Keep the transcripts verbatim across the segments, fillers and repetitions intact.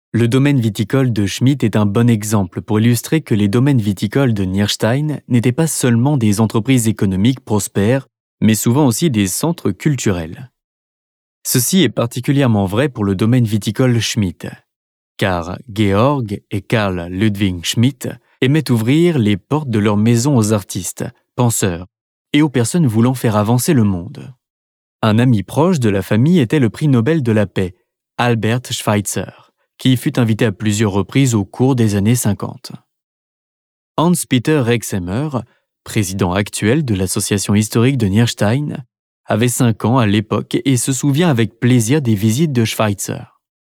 Le domaine viticole de Schmitt est un bon exemple pour illustrer que les domaines viticoles de Nierstein n'étaient pas seulement des entreprises économiques prospères, mais souvent aussi des centres culturels. Ceci est particulièrement vrai pour le domaine viticole Schmitt, car Georg et Karl Ludwig Schmitt aimaient ouvrir les portes de leur maison aux artistes, penseurs et aux personnes voulant faire avancer le monde. Un ami proche de la famille était le prix Nobel de la paix, Albert Schweitzer, qui fut invité à plusieurs reprises au cours des années cinquante. Hans-Peter Rexemer, président actuel de l'association historique de Nierstein, avait cinq ans à l'époque et se souvient avec plaisir des visites de Schweitzer.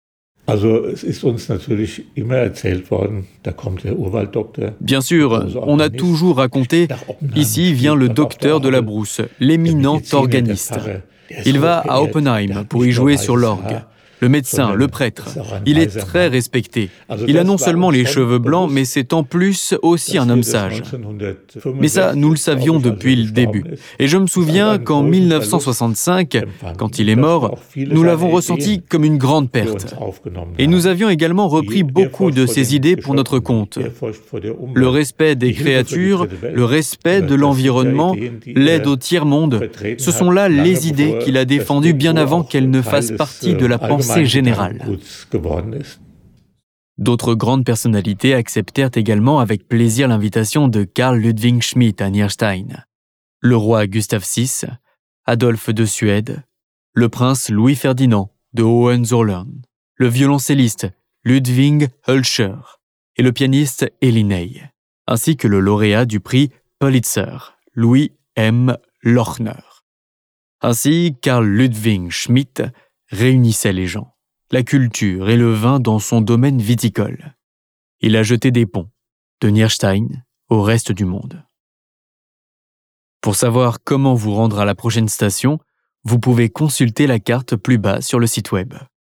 Bien sûr, on a toujours raconté « Ici vient le docteur de la brousse, l'éminent organiste. Il va à Oppenheim pour y jouer sur l'orgue. Le médecin, le prêtre, il est très respecté. Il a non seulement les cheveux blancs, mais c'est en plus aussi un homme sage. » Mais ça, nous le savions depuis le début. Et je me souviens qu'en mille neuf cent soixante-cinq, quand il est mort, nous l'avons ressenti comme une grande perte. Et nous avions également repris beaucoup de ses idées pour notre compte. Le respect des créatures, le respect de l'environnement, l'aide au tiers-monde, ce sont là les idées qu'il a défendues bien avant qu'elles ne fassent partie de la pensée générale. D'autres grandes personnalités acceptèrent également avec plaisir l'invitation de Karl Ludwig Schmitt à Nierstein. Le roi Gustave six, Adolphe de Suède, le prince Louis-Ferdinand de Hohenzollern, le violoncelliste Ludwig Hölscher et le pianiste Elie Ney, ainsi que le lauréat du prix Pulitzer, Louis M. Lochner. Ainsi, Karl Ludwig Schmitt réunissait les gens, la culture et le vin dans son domaine viticole. Il a jeté des ponts, de Nierstein au reste du monde. Pour savoir comment vous rendre à la prochaine station, vous pouvez consulter la carte plus bas sur le site web.